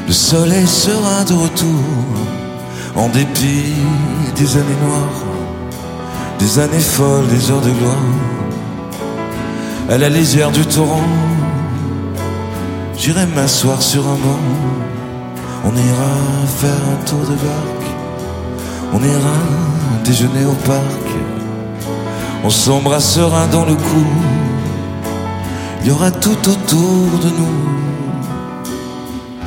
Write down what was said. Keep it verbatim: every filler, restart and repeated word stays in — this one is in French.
Le soleil sera de retour, en dépit des années noires, des années folles, des heures de gloire. À la lisière du torrent, j'irai m'asseoir sur un banc. On ira faire un tour de barque, on ira déjeuner au parc. On s'embrassera dans le cou, il y aura tout autour de nous